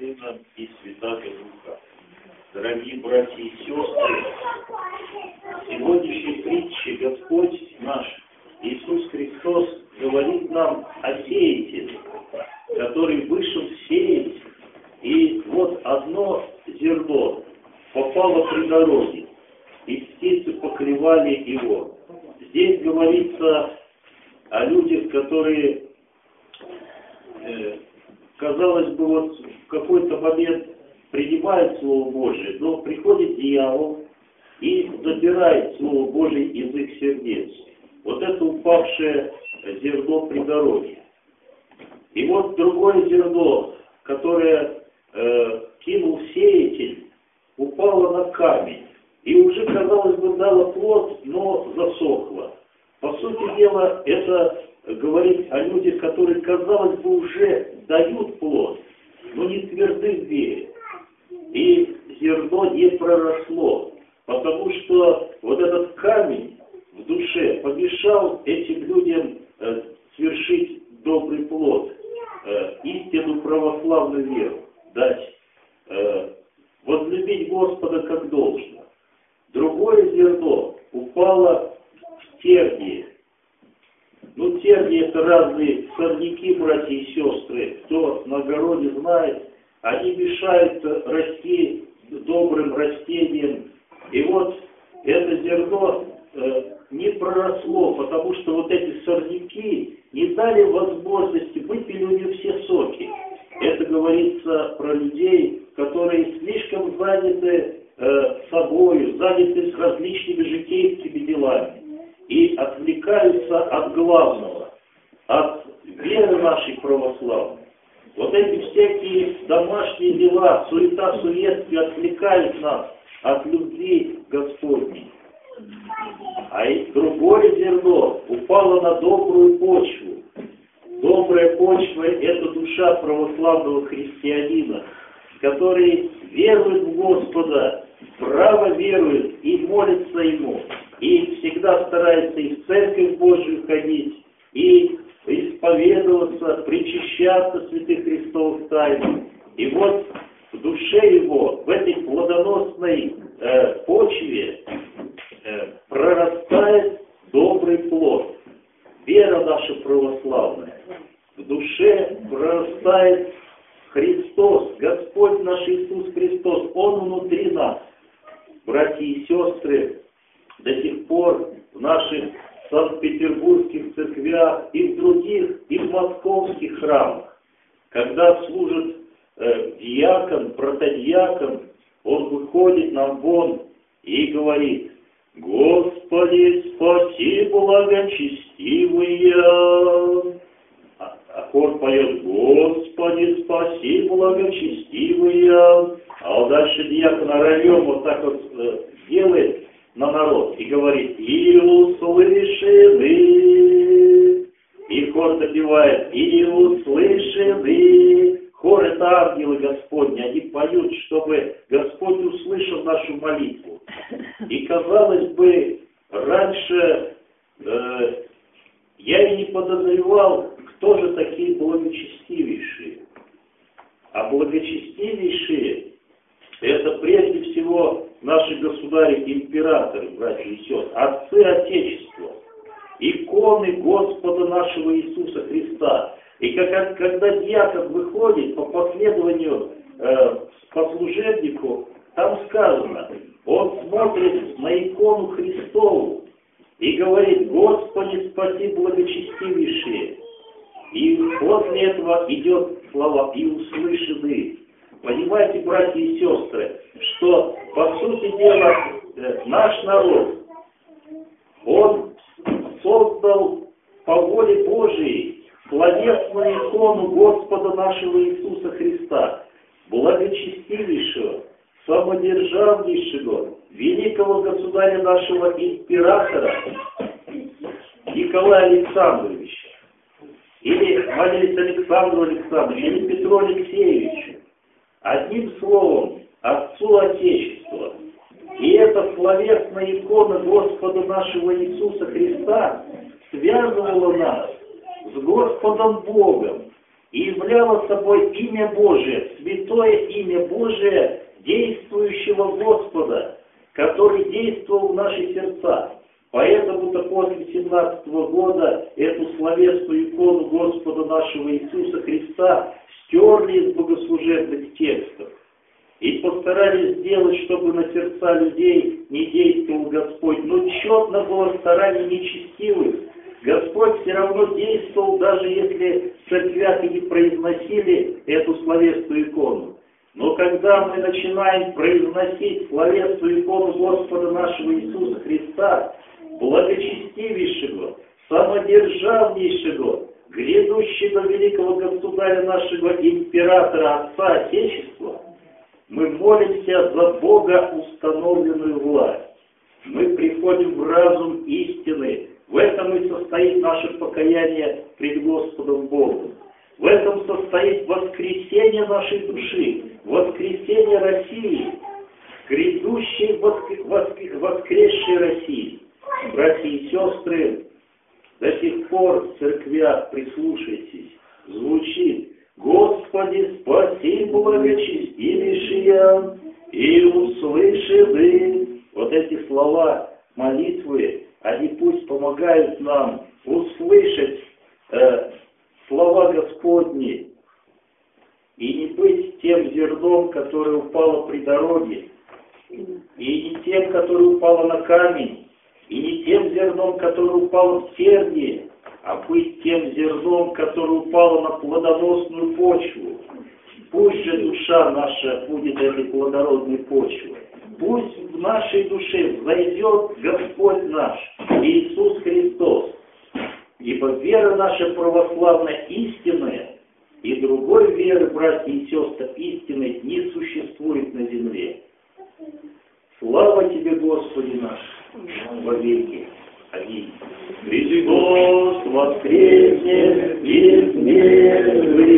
Сына и Святаго Духа. Дорогие братья и сестры, в сегодняшней притче Господь наш Иисус Христос говорит нам о сеятеле, который вышел сеять, и вот одно зерно попало при дороге, и птицы поклевали его. Здесь говорится о людях, которые, казалось бы, вот в какой-то момент принимают Слово Божие, но приходит дьявол и забирает Слово Божие из их сердец. Вот это упавшее зерно при дороге. И вот другое зерно, которое кинул сеятель, упало на камень. И уже, казалось бы, дало плод, но засохло. По сути дела, это говорит о людях, которые, казалось бы, уже дают плод, но не тверды в вере. И зерно не проросло, потому что вот этот камень в душе помешал этим людям свершить добрый плод, истинную православную веру дать, возлюбить Господа как должно. Другое зерно упало в тернии. Ну, тернии — это разные сорняки, братья и сестры. Кто на огороде знает, они мешают расти добрым растениям. И вот это зерно не проросло, потому что вот эти сорняки не дали возможности, выпили у них все соки. Это говорится про людей, которые слишком заняты собою, заняты с различными житейскими делами и отвлекаются от главного, от веры нашей православной. Вот эти всякие домашние дела, суета, суетствие отвлекают нас от любви Господней. А и другое зерно упало на добрую почву. Добрая почва — это душа православного христианина, который верует в Господа, право верует и молится Ему, и всегда старается и в Церковь Божию ходить, и исповедоваться, причащаться святых Христовых тайн. И вот в душе его, в этой плодоносной почве прорастает добрый плод. Вера наша православная. В душе прорастает Христос, Господь наш Иисус Христос. Он внутри нас. Братья и сестры, до сих пор в наших санкт-петербургских церквях и в других, и в московских храмах, когда служит диакон, протодиакон, он выходит нам вон и говорит: «Господи, спаси благочестивые». А хор поет: «Господи, спаси благочестивые». А вот дальше диакон оролем вот так вот делает на народ и говорит: «И услышаны». И хор допевает: «И услышаны». Хор — это ангелы Господни, они поют, чтобы Господь услышал нашу молитву. И, казалось бы, раньше я и не подозревал, кто же такие благочестивейшие. А благочестивейшие — это прежде всего наши государи-императоры, братья и сестры, отцы Отечества, иконы Господа нашего Иисуса Христа. И когда диакон выходит по последованию по служебнику, там сказано, он смотрит на икону Христову и говорит: «Господи, спаси благочестивейшие». И после этого идет слова: «И услышаны». Понимаете, братья и сестры, что, по сути дела, наш народ, он создал по воле Божией словесную икону Господа нашего Иисуса Христа, благочестивейшего, самодержавнейшего, великого государя нашего императора Николая Александровича, или молились Александру Александровичу, или Петру Алексеевичу, одним словом, Отцу Отечества. И эта словесная икона Господа нашего Иисуса Христа связывала нас с Господом Богом и являла собой имя Божие, святое святое имя Божие действующего Господа, который действовал в наши сердца. Поэтому-то после 17 года эту словесную икону Господа нашего Иисуса Христа стерли из богослужебных текстов и постарались сделать, чтобы на сердца людей не действовал Господь. Но тщетно было старание нечестивых. Господь все равно действовал, даже если в церквях и не произносили эту словесную икону. Но когда мы начинаем произносить словесную икону Господа нашего Иисуса Христа, благочестивейшего, самодержавнейшего, грядущего великого государя нашего императора, Отца Отечества, мы молимся за Бога установленную власть. Мы приходим в разум истины. В этом и состоит наше покаяние пред Господом Богом. В этом состоит воскресение нашей души, воскресение России, грядущей воскресшей России. Братья и сестры, до сих пор в церквях, прислушайтесь, звучит: «Господи, спаси благочестивейшие, и услыши ты». Вот эти слова молитвы, они пусть помогают нам услышать слова Господни и не быть тем зерном, которое упало при дороге, и не тем, которое упало на камень, и не тем зерном, которое упало в тернии, а быть тем зерном, которое упало на плодоносную почву. Пусть же душа наша будет этой плодородной почвой. Пусть в нашей душе взойдет Господь наш, Иисус Христос. Ибо вера наша православная истинная, и другой веры, братья и сестры, истинной не существует на земле. Слава Тебе, Господи наш, во веки. Аминь. Христос воскресне из мертвых.